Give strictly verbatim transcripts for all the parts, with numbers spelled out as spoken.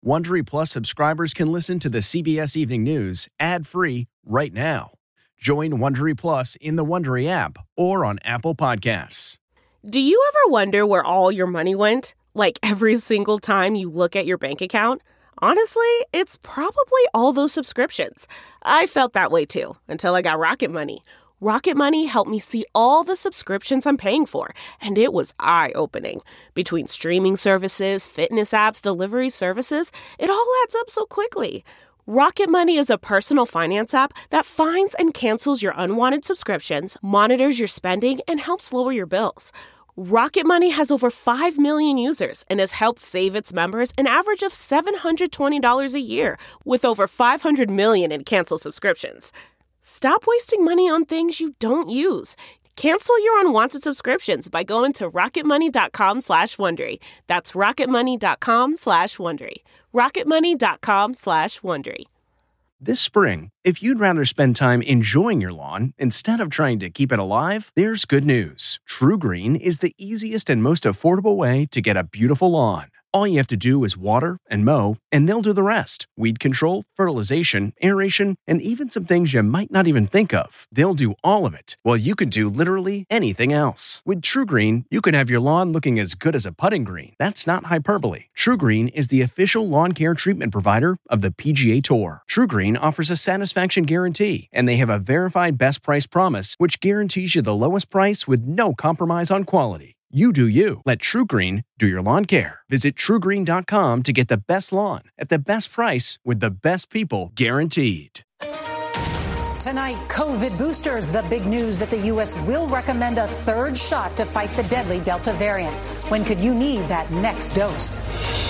Wondery Plus subscribers can listen to the C B S Evening News ad-free right now. Join Wondery Plus in the Wondery app or on Apple Podcasts. Do you ever wonder where all your money went? Like every single time you look at your bank account? Honestly, it's probably all those subscriptions. I felt that way too, until I got Rocket Money. Rocket Money helped me see all the subscriptions I'm paying for, and it was eye-opening. Between streaming services, fitness apps, delivery services, it all adds up so quickly. Rocket Money is a personal finance app that finds and cancels your unwanted subscriptions, monitors your spending, and helps lower your bills. Rocket Money has over five million users and has helped save its members an average of seven hundred twenty dollars a year, with over five hundred million in canceled subscriptions. Stop wasting money on things you don't use. Cancel your unwanted subscriptions by going to rocketmoney.com slash Wondery. That's rocketmoney.com slash Wondery. rocketmoney.com slash Wondery. This spring, if you'd rather spend time enjoying your lawn instead of trying to keep it alive, there's good news. True Green is the easiest and most affordable way to get a beautiful lawn. All you have to do is water and mow, and they'll do the rest. Weed control, fertilization, aeration, and even some things you might not even think of. They'll do all of it, while you can do literally anything else. With True Green, you can have your lawn looking as good as a putting green. That's not hyperbole. True Green is the official lawn care treatment provider of the P G A Tour. True Green offers a satisfaction guarantee, and they have a verified best price promise, which guarantees you the lowest price with no compromise on quality. You do you. Let True Green do your lawn care. Visit true green dot com to get the best lawn at the best price with the best people guaranteed. Tonight, COVID boosters, the big news that the U S will recommend a third shot to fight the deadly Delta variant. When could you need that next dose?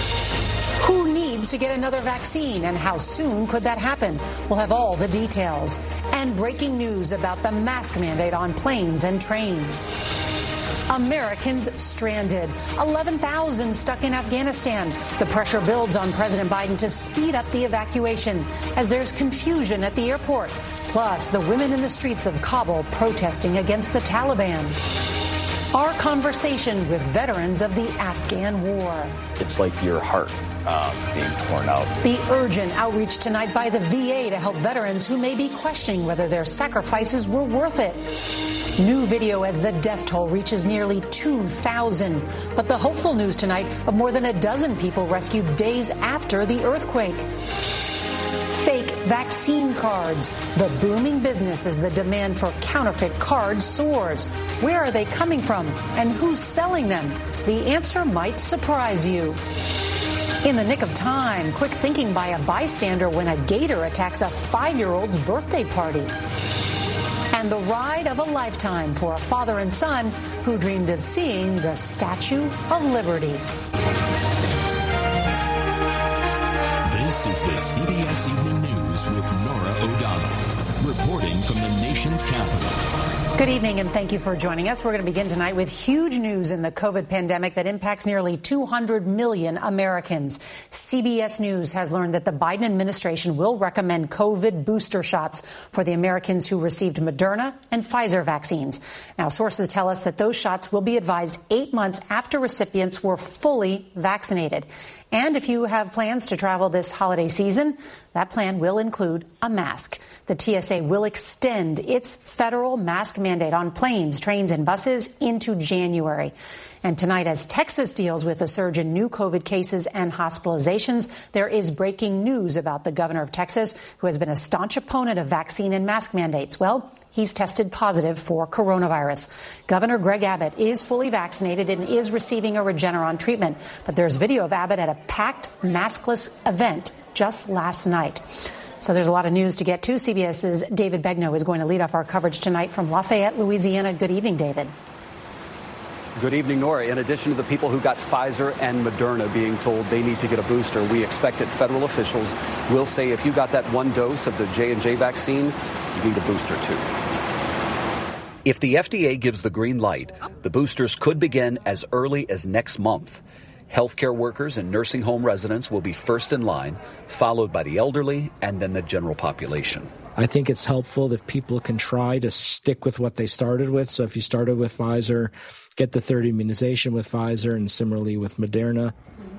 Who needs to get another vaccine and how soon could that happen? We'll have all the details. And breaking news about the mask mandate on planes and trains. Americans stranded. eleven thousand stuck in Afghanistan. The pressure builds on President Biden to speed up the evacuation as there's confusion at the airport. Plus, the women in the streets of Kabul protesting against the Taliban. Our conversation with veterans of the Afghan war. It's like your heart um, being torn out. The urgent outreach tonight by the V A to help veterans who may be questioning whether their sacrifices were worth it. New video as the death toll reaches nearly two thousand. But the hopeful news tonight of more than a dozen people rescued days after the earthquake. Fake vaccine cards. The booming business as the demand for counterfeit cards soars. Where are they coming from? And who's selling them? The answer might surprise you. In the nick of time, quick thinking by a bystander when a gator attacks a five-year-old's birthday party. And the ride of a lifetime for a father and son who dreamed of seeing the Statue of Liberty. This is the C B S Evening News with Norah O'Donnell, reporting from the nation's capital. Good evening, and thank you for joining us. We're going to begin tonight with huge news in the COVID pandemic that impacts nearly two hundred million Americans. C B S News has learned that the Biden administration will recommend COVID booster shots for the Americans who received Moderna and Pfizer vaccines. Now, sources tell us that those shots will be advised eight months after recipients were fully vaccinated. And if you have plans to travel this holiday season, that plan will include a mask. The T S A will extend its federal mask mandate on planes, trains, and buses into January. And tonight, as Texas deals with a surge in new COVID cases and hospitalizations, there is breaking news about the governor of Texas, who has been a staunch opponent of vaccine and mask mandates. Well, he's tested positive for coronavirus. Governor Greg Abbott is fully vaccinated and is receiving a Regeneron treatment. But there's video of Abbott at a packed, maskless event just last night. So there's a lot of news to get to. CBS's David Begnaud is going to lead off our coverage tonight from Lafayette, Louisiana. Good evening, David. Good evening, Nora. In addition to the people who got Pfizer and Moderna being told they need to get a booster, we expect that federal officials will say if you got that one dose of the J and J vaccine, you need a booster too. If the F D A gives the green light, the boosters could begin as early as next month. Healthcare workers and nursing home residents will be first in line, followed by the elderly and then the general population. I think it's helpful if people can try to stick with what they started with. So if you started with Pfizer, get the third immunization with Pfizer and similarly with Moderna.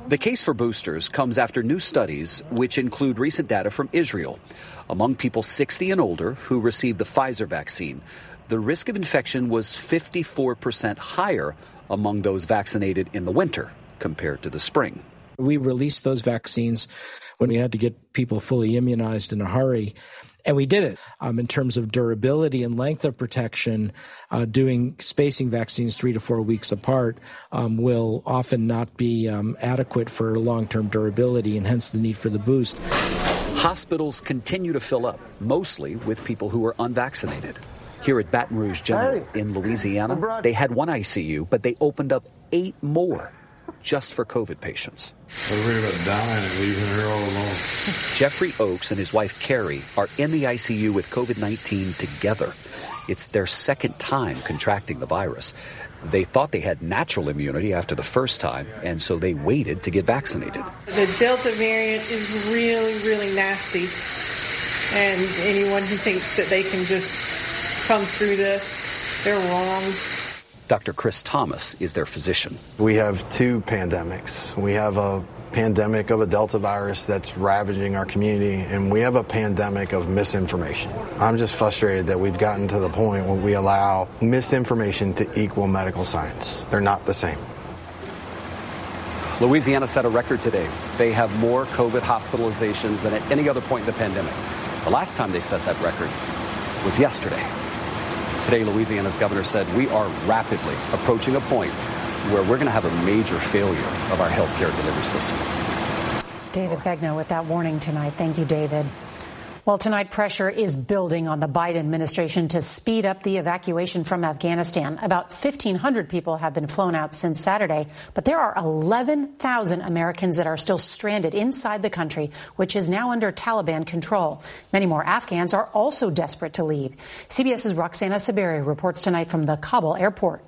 The case for boosters comes after new studies which include recent data from Israel. Among people sixty and older who received the Pfizer vaccine, the risk of infection was fifty-four percent higher among those vaccinated in the winter compared to the spring. We released those vaccines when we had to get people fully immunized in a hurry. And we did it. Um, in terms of durability and length of protection, uh, doing spacing vaccines three to four weeks apart um, will often not be um, adequate for long-term durability, and hence the need for the boost. Hospitals continue to fill up, mostly with people who are unvaccinated. Here at Baton Rouge General hey. in Louisiana, they had one I C U, but they opened up eight more just for COVID patients. We're worried about dying and leaving her all alone. Jeffrey Oakes and his wife Carrie are in the I C U with COVID nineteen together. It's their second time contracting the virus. They thought they had natural immunity after the first time, and so they waited to get vaccinated. The Delta variant is really, really nasty. And anyone who thinks that they can just come through this, they're wrong. Doctor Chris Thomas is their physician. We have two pandemics. We have a pandemic of a Delta virus that's ravaging our community, and we have a pandemic of misinformation. I'm just frustrated that we've gotten to the point where we allow misinformation to equal medical science. They're not the same. Louisiana set a record today. They have more COVID hospitalizations than at any other point in the pandemic. The last time they set that record was yesterday. Today, Louisiana's governor said we are rapidly approaching a point where we're going to have a major failure of our health care delivery system. David Begnaud with that warning tonight. Thank you, David. Well, tonight pressure is building on the Biden administration to speed up the evacuation from Afghanistan. About fifteen hundred people have been flown out since Saturday, but there are eleven thousand Americans that are still stranded inside the country, which is now under Taliban control. Many more Afghans are also desperate to leave. CBS's Roxana Saberi reports tonight from the Kabul airport.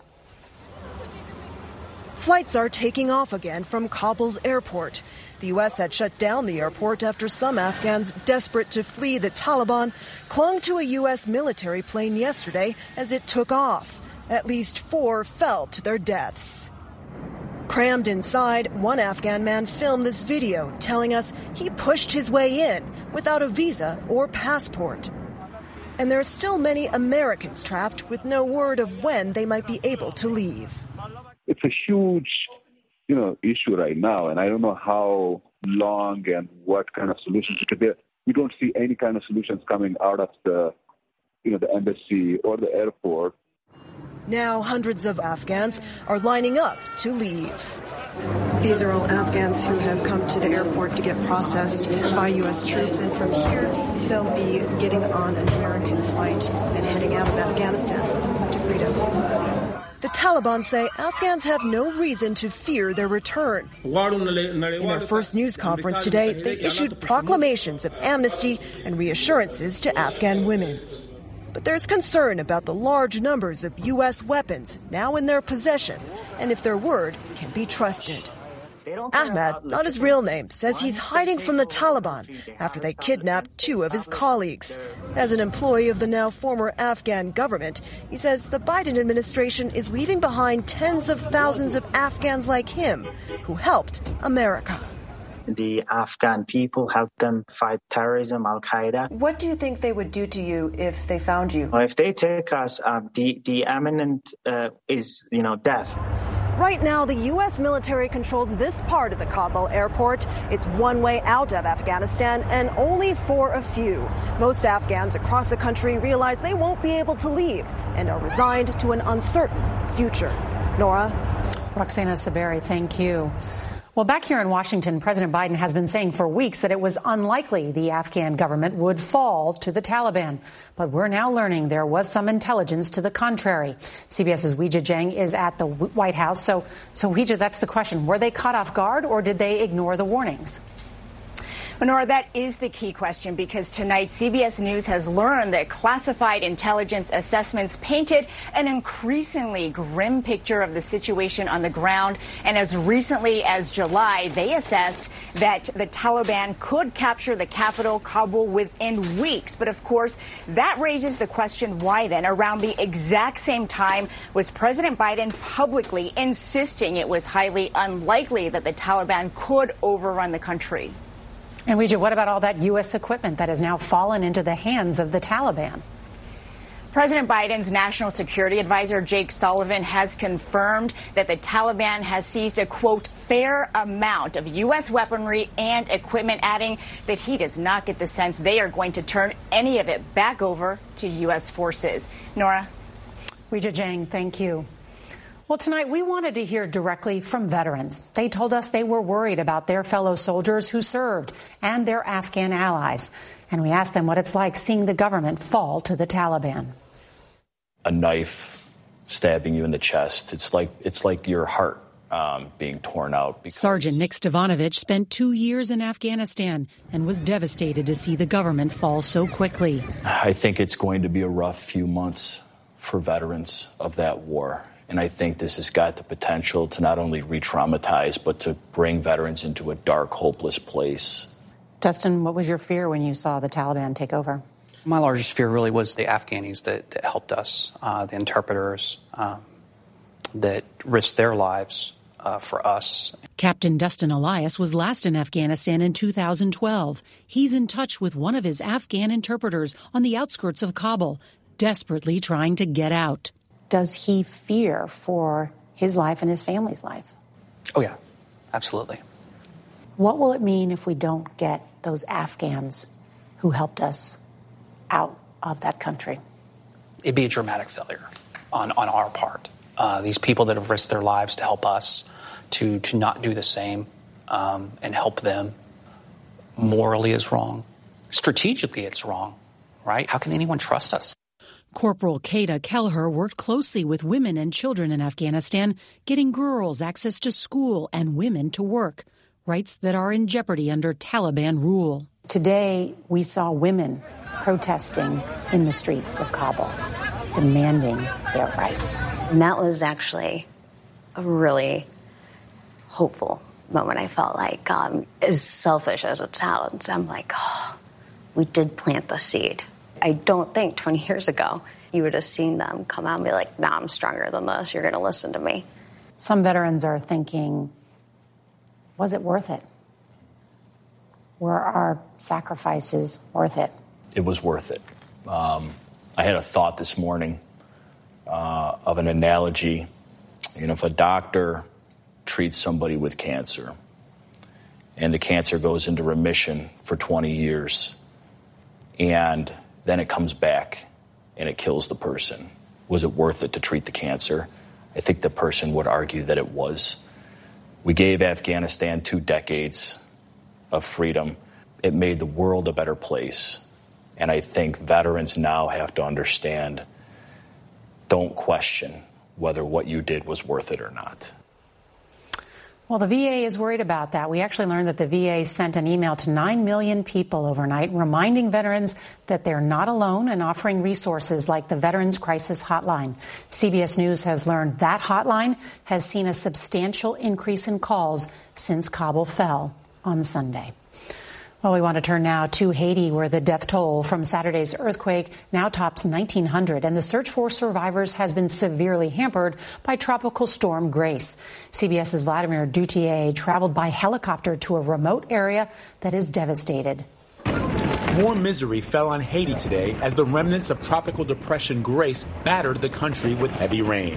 Flights are taking off again from Kabul's airport. The U S had shut down the airport after some Afghans desperate to flee the Taliban clung to a U S military plane yesterday as it took off. At least four fell to their deaths. Crammed inside, one Afghan man filmed this video telling us he pushed his way in without a visa or passport. And there are still many Americans trapped with no word of when they might be able to leave. It's a huge, you know, issue right now, and I don't know how long and what kind of solutions it could be. We don't see any kind of solutions coming out of the, you know, the embassy or the airport. Now hundreds of Afghans are lining up to leave. These are all Afghans who have come to the airport to get processed by U S troops, and from here they'll be getting on an American flight and heading out of Afghanistan to freedom. The Taliban say Afghans have no reason to fear their return. In their first news conference today, they issued proclamations of amnesty and reassurances to Afghan women. But there's concern about the large numbers of U S weapons now in their possession and if their word can be trusted. Ahmad, not his real name, says he's hiding from the Taliban after they kidnapped two of his colleagues. As an employee of the now former Afghan government, he says the Biden administration is leaving behind tens of thousands of Afghans like him who helped America. The Afghan people helped them fight terrorism, Al-Qaeda. What do you think they would do to you if they found you? Well, if they take us, uh, the, the imminent uh, is, you know, death. Right now, the U S military controls this part of the Kabul airport. It's one way out of Afghanistan, and only for a few. Most Afghans across the country realize they won't be able to leave and are resigned to an uncertain future. Nora? Roxana Saberi, thank you. Well, back here in Washington, President Biden has been saying for weeks that it was unlikely the Afghan government would fall to the Taliban. But we're now learning there was some intelligence to the contrary. CBS's Weijia Jiang is at the White House. So, so Weijia, that's the question. Were they caught off guard, or did they ignore the warnings? Nora, that is the key question, because tonight C B S News has learned that classified intelligence assessments painted an increasingly grim picture of the situation on the ground. And as recently as July, they assessed that the Taliban could capture the capital, Kabul, within weeks. But of course, that raises the question, why then? Around the exact same time was President Biden publicly insisting it was highly unlikely that the Taliban could overrun the country. And Weijia, what about all that U S equipment that has now fallen into the hands of the Taliban? President Biden's national security advisor, Jake Sullivan, has confirmed that the Taliban has seized a, quote, fair amount of U S weaponry and equipment, adding that he does not get the sense they are going to turn any of it back over to U S forces. Nora? Weijia Jiang, thank you. Well, tonight we wanted to hear directly from veterans. They told us they were worried about their fellow soldiers who served and their Afghan allies. And we asked them what it's like seeing the government fall to the Taliban. A knife stabbing you in the chest. It's like it's like your heart um, being torn out. Because Sergeant Nick Stavanovich spent two years in Afghanistan and was devastated to see the government fall so quickly. I think it's going to be a rough few months for veterans of that war. And I think this has got the potential to not only re-traumatize, but to bring veterans into a dark, hopeless place. Dustin, what was your fear when you saw the Taliban take over? My largest fear really was the Afghanis that, that helped us, uh, the interpreters um, that risked their lives uh, for us. Captain Dustin Elias was last in Afghanistan in two thousand twelve. He's in touch with one of his Afghan interpreters on the outskirts of Kabul, desperately trying to get out. Does he fear for his life and his family's life? Oh, yeah, absolutely. What will it mean if we don't get those Afghans who helped us out of that country? It'd be a dramatic failure on, on our part. Uh, these people that have risked their lives to help us to, to not do the same um, and help them morally is wrong. Strategically, it's wrong, right? How can anyone trust us? Corporal Kata Kelleher worked closely with women and children in Afghanistan, getting girls access to school and women to work, rights that are in jeopardy under Taliban rule. Today, we saw women protesting in the streets of Kabul, demanding their rights. And that was actually a really hopeful moment. I felt like, um, as selfish as it sounds, I'm like, oh, we did plant the seed. I don't think twenty years ago you would have seen them come out and be like, nah, I'm stronger than this. You're going to listen to me. Some veterans are thinking, was it worth it? Were our sacrifices worth it? It was worth it. Um, I had a thought this morning uh, of an analogy. You know, if a doctor treats somebody with cancer and the cancer goes into remission for twenty years and then it comes back and it kills the person. Was it worth it to treat the cancer? I think the person would argue that it was. We gave Afghanistan two decades of freedom. It made the world a better place. And I think veterans now have to understand, don't question whether what you did was worth it or not. Well, the V A is worried about that. We actually learned that the V A sent an email to nine million people overnight, reminding veterans that they're not alone and offering resources like the Veterans Crisis Hotline. C B S News has learned that hotline has seen a substantial increase in calls since Kabul fell on Sunday. Well, we want to turn now to Haiti, where the death toll from Saturday's earthquake now tops nineteen hundred, and the search for survivors has been severely hampered by Tropical Storm Grace. CBS's Vladimir Duthier traveled by helicopter to a remote area that is devastated. More misery fell on Haiti today as the remnants of Tropical Depression Grace battered the country with heavy rain.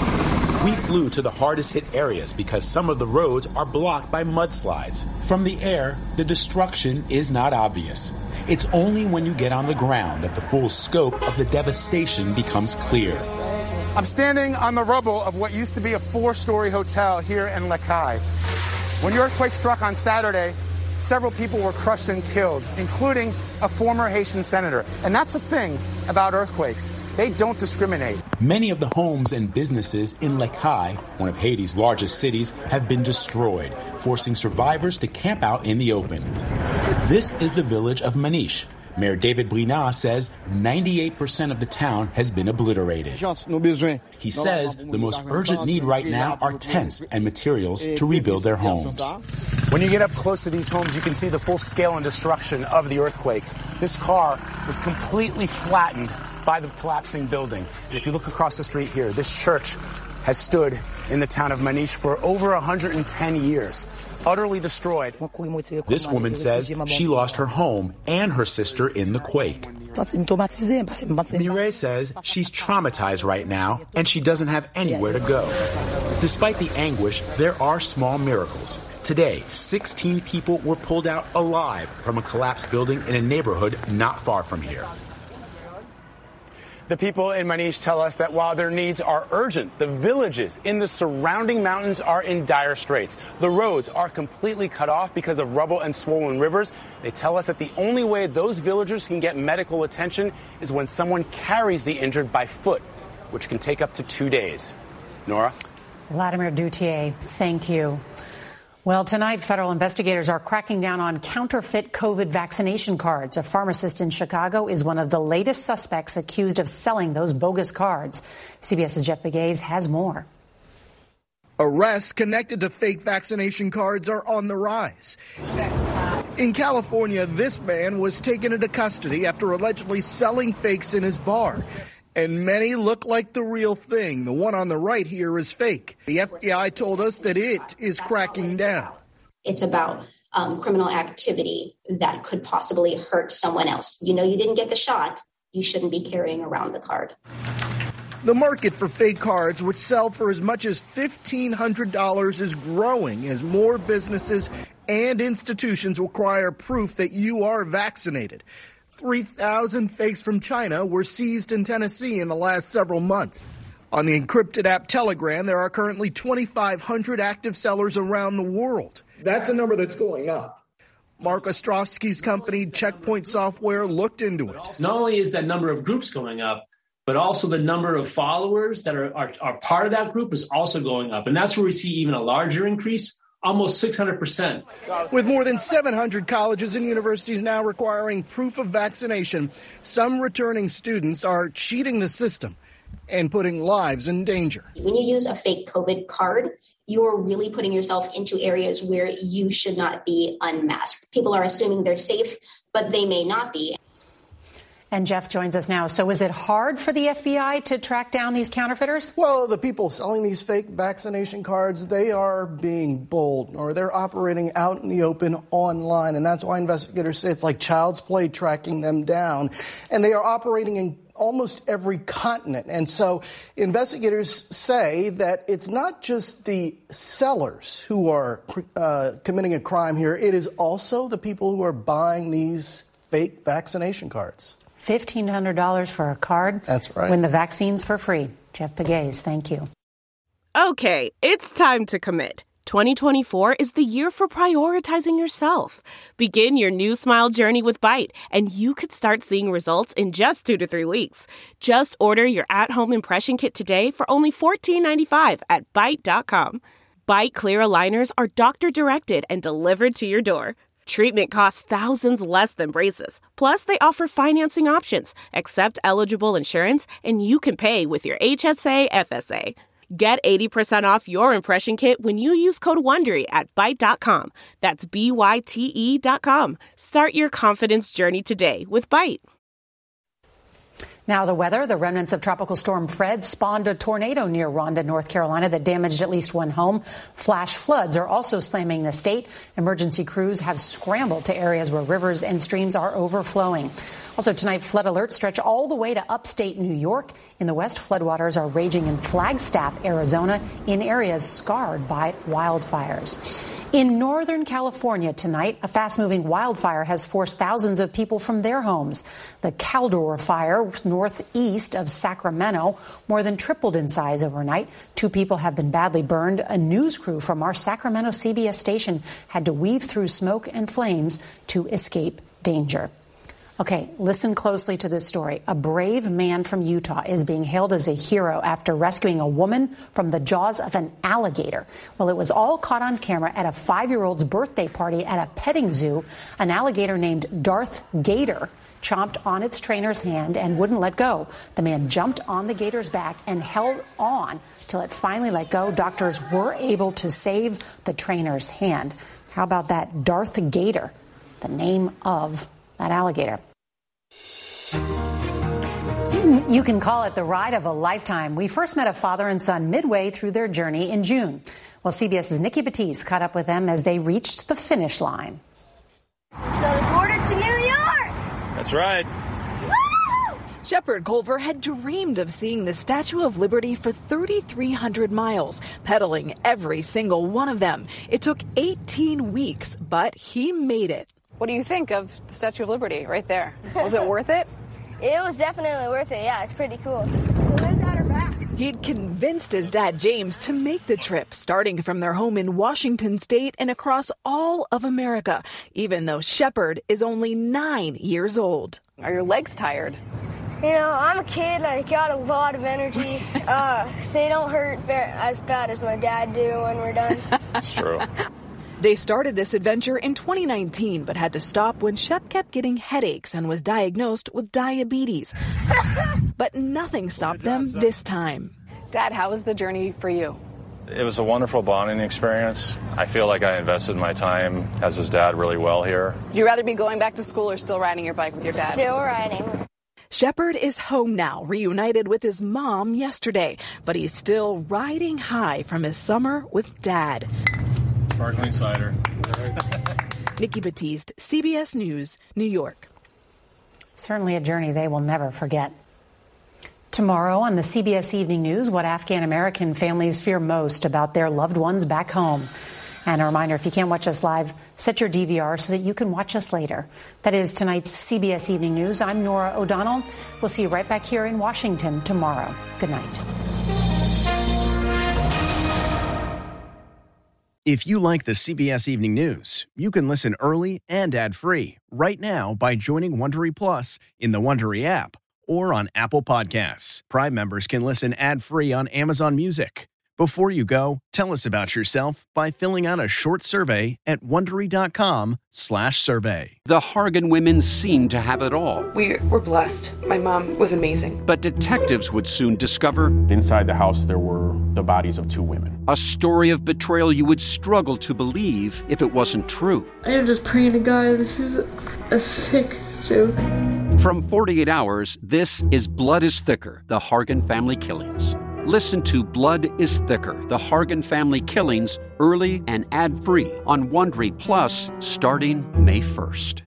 We flew to the hardest hit areas because some of the roads are blocked by mudslides. From the air, the destruction is not obvious. It's only when you get on the ground that the full scope of the devastation becomes clear. I'm standing on the rubble of what used to be a four-story hotel here in Les Cayes. When the earthquake struck on Saturday, several people were crushed and killed, including a former Haitian senator. And that's the thing about earthquakes. They don't discriminate. Many of the homes and businesses in Les Cayes, one of Haiti's largest cities, have been destroyed, forcing survivors to camp out in the open. This is the village of Manish. Mayor David Brina says ninety-eight percent of the town has been obliterated. He says the most urgent need right now are tents and materials to rebuild their homes. When you get up close to these homes, you can see the full scale and destruction of the earthquake. This car was completely flattened by the collapsing building. And if you look across the street here, this church has stood in the town of Manish for over one hundred ten years. Utterly destroyed. This woman says she lost her home and her sister in the quake. Mireille says she's traumatized right now and she doesn't have anywhere to go. Despite the anguish, there are small miracles. Today, sixteen people were pulled out alive from a collapsed building in a neighborhood not far from here. The people in Manish tell us that while their needs are urgent, the villages in the surrounding mountains are in dire straits. The roads are completely cut off because of rubble and swollen rivers. They tell us that the only way those villagers can get medical attention is when someone carries the injured by foot, which can take up to two days. Nora? Vladimir Duthier, thank you. Well, tonight, federal investigators are cracking down on counterfeit COVID vaccination cards. A pharmacist in Chicago is one of the latest suspects accused of selling those bogus cards. CBS's Jeff Begays has more. Arrests connected to fake vaccination cards are on the rise. In California, this man was taken into custody after allegedly selling fakes in his bar. And many look like the real thing. The one on the right here is fake. The F B I told us that it is cracking down. It's about um, criminal activity that could possibly hurt someone else. You know you didn't get the shot. You shouldn't be carrying around the card. The market for fake cards, which sell for as much as fifteen hundred dollars, is growing as more businesses and institutions require proof that you are vaccinated. three thousand fakes from China were seized in Tennessee in the last several months. On the encrypted app Telegram, there are currently twenty-five hundred active sellers around the world. That's a number that's going up. Mark Ostrovsky's company, Checkpoint Software, looked into it. Not only is that number of groups going up, but also the number of followers that are, are, are part of that group is also going up. And that's where we see even a larger increase. Almost six hundred percent. With more than seven hundred colleges and universities now requiring proof of vaccination, some returning students are cheating the system and putting lives in danger. When you use a fake COVID card, you're really putting yourself into areas where you should not be unmasked. People are assuming they're safe, but they may not be. And Jeff joins us now. So is it hard for the F B I to track down these counterfeiters? Well, the people selling these fake vaccination cards, they are being bold, or they're operating out in the open online. And that's why investigators say it's like child's play tracking them down. And they are operating in almost every continent. And so investigators say that it's not just the sellers who are uh, committing a crime here. It is also the people who are buying these fake vaccination cards. fifteen hundred dollars for a card? That's right. When the vaccine's for free. Jeff Begays, thank you. Okay, it's time to commit. twenty twenty-four is the year for prioritizing yourself. Begin your new smile journey with Byte, and you could start seeing results in just two to three weeks. Just order your at-home impression kit today for only fourteen ninety-five at Byte dot com. Byte Clear aligners are doctor-directed and delivered to your door. Treatment costs thousands less than braces. Plus, they offer financing options, accept eligible insurance, and you can pay with your H S A F S A. Get eighty percent off your impression kit when you use code WONDERY at Byte dot com. That's B Y T E dot com. Start your confidence journey today with Byte. Now the weather. The remnants of Tropical Storm Fred spawned a tornado near Ronda, North Carolina that damaged at least one home. Flash floods are also slamming the state. Emergency crews have scrambled to areas where rivers and streams are overflowing. Also tonight, flood alerts stretch all the way to upstate New York. In the west, floodwaters are raging in Flagstaff, Arizona, in areas scarred by wildfires. In Northern California tonight, a fast-moving wildfire has forced thousands of people from their homes. The Caldor fire, northeast of Sacramento, more than tripled in size overnight. Two people have been badly burned. A news crew from our Sacramento C B S station had to weave through smoke and flames to escape danger. Okay, listen closely to this story. A brave man from Utah is being hailed as a hero after rescuing a woman from the jaws of an alligator. Well, it was all caught on camera at a five-year-old's birthday party at a petting zoo. An alligator named Darth Gator chomped on its trainer's hand and wouldn't let go. The man jumped on the gator's back and held on till it finally let go. Doctors were able to save the trainer's hand. How about that? Darth Gator, the name of that alligator. You can call it the ride of a lifetime. We first met a father and son midway through their journey in June. Well, CBS's Nikki Batiste caught up with them as they reached the finish line. So the border to New York! That's right. Woo! Shepard Culver had dreamed of seeing the Statue of Liberty for thirty-three hundred miles, pedaling every single one of them. It took eighteen weeks, but he made it. What do you think of the Statue of Liberty right there? Was it worth it? It was definitely worth it. Yeah, it's pretty cool. It lives at our backs. He'd convinced his dad, James, to make the trip, starting from their home in Washington state and across all of America, even though Shepard is only nine years old. Are your legs tired? You know, I'm a kid and I got a lot of energy. Uh, they don't hurt very, as bad as my dad do when we're done. It's true. They started this adventure in twenty nineteen, but had to stop when Shep kept getting headaches and was diagnosed with diabetes. But nothing stopped them this time. Dad, how was the journey for you? It was a wonderful bonding experience. I feel like I invested my time as his dad really well here. Would you rather be going back to school or still riding your bike with your dad? Still riding. Shepard is home now, reunited with his mom yesterday, but he's still riding high from his summer with Dad. Sparkling cider. Nikki Batiste, C B S News, New York. Certainly a journey they will never forget. Tomorrow on the C B S Evening News, what Afghan American families fear most about their loved ones back home. And a reminder, if you can't watch us live, set your D V R so that you can watch us later. That is tonight's C B S Evening News. I'm Norah O'Donnell. We'll see you right back here in Washington tomorrow. Good night. If you like the C B S Evening News, you can listen early and ad-free right now by joining Wondery Plus in the Wondery app or on Apple Podcasts. Prime members can listen ad-free on Amazon Music. Before you go, tell us about yourself by filling out a short survey at Wondery.com slash survey. The Hargan women seemed to have it all. We were blessed. My mom was amazing. But detectives would soon discover... Inside the house, there were the bodies of two women. A story of betrayal you would struggle to believe if it wasn't true. I am just praying to God, this is a sick joke. From forty-eight hours, this is Blood is Thicker, the Hargan family killings. Listen to Blood is Thicker, the Hargan family killings, early and ad-free on Wondery Plus starting May first.